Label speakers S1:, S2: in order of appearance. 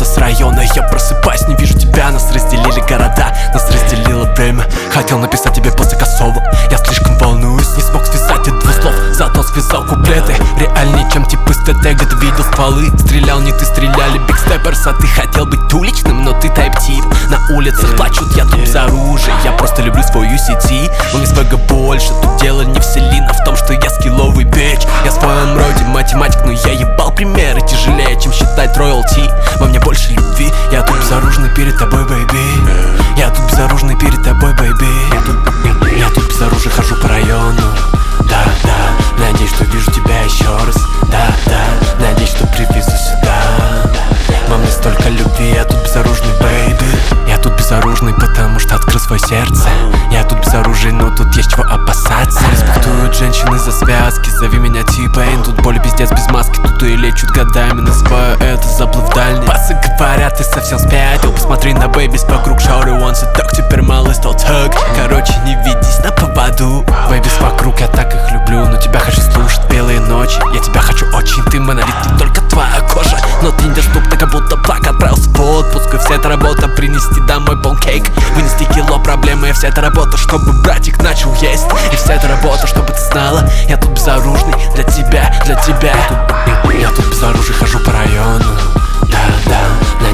S1: с района. Я просыпаюсь, не вижу тебя. Нас разделили города, нас разделило время. Хотел написать тебе после косого, я слишком волнуюсь, не смог связать от двух слов, зато связал куплеты. Реальнее, чем типы с ТТ, где ты видел стволы. Стрелял не ты, стреляли Big Steppers. А ты хотел быть уличным, но ты тайп-тип. На улицах плачут, я тут без оружия. Я просто люблю свою сети, но не свега больше. Тут дело не в селин, а в том, что я скилловый бич. Я в своем роде математик, но я ебал примеры тяжелее, чем считать роялти. Во мне больше любви, я тут безоружный перед тобой, бэйби. Я тут безоружный перед тобой, бэйби. Я тут без оружия хожу по району. Да, да, надеюсь, что вижу тебя еще раз. Да, да, надеюсь, что привезу сюда. Во мне столько любви, я тут безоружный, бэйби. Я тут безоружный, потому что открыл свое сердце. Я тут без оружия, но тут есть чего опасаться. Респектуют женщины за связки, зови меня T-Pain. Тут боли пиздец без маски, тут и лечут годами. Называю это заплыв дальний. Пасы говорят, ты совсем спятил. Посмотри на бэйбис вокруг, шауры wants a talk. Теперь малый стал так. Короче, не ведись на поводу. Бэйбис вокруг, я так их люблю. Но тебя хочу слушать белые ночи. Я тебя хочу очень, ты монолит, не только твоя кожа. Но ты недоступна, как будто плак. Отправился в отпуск, и вся эта работа принести домой панкейк. Вынести кило проблемы, и вся эта работа, чтобы братик начал есть. И вся эта работа, чтобы ты знала, я тут безоружный для тебя, для тебя. Я тут без оружия хожу по району. Да, да,